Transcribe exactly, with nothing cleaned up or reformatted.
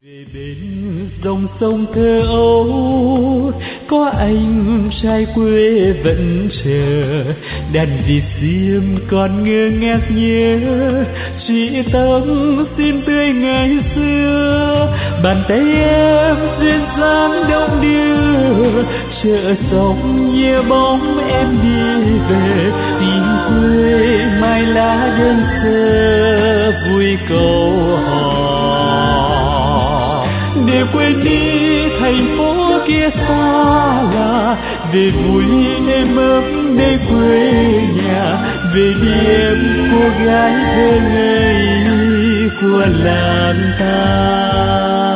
Về bên dòng sông thơ ấu, có anh trai quê vẫn chờ, đàn vịt xiêm còn ngơ ngác nhớ, chị tâm xin tươi ngày xưa, bàn tay em duyên dáng đông đưa, chợ sông nhớ bóng em đi về, tìm quê mai lá đơn sơ vui câu hò. Để quên đi thành phố kia xa lạ, về vui êm ấm nơi quê nhà, về đi em cô gái thơ ngây của làng ta.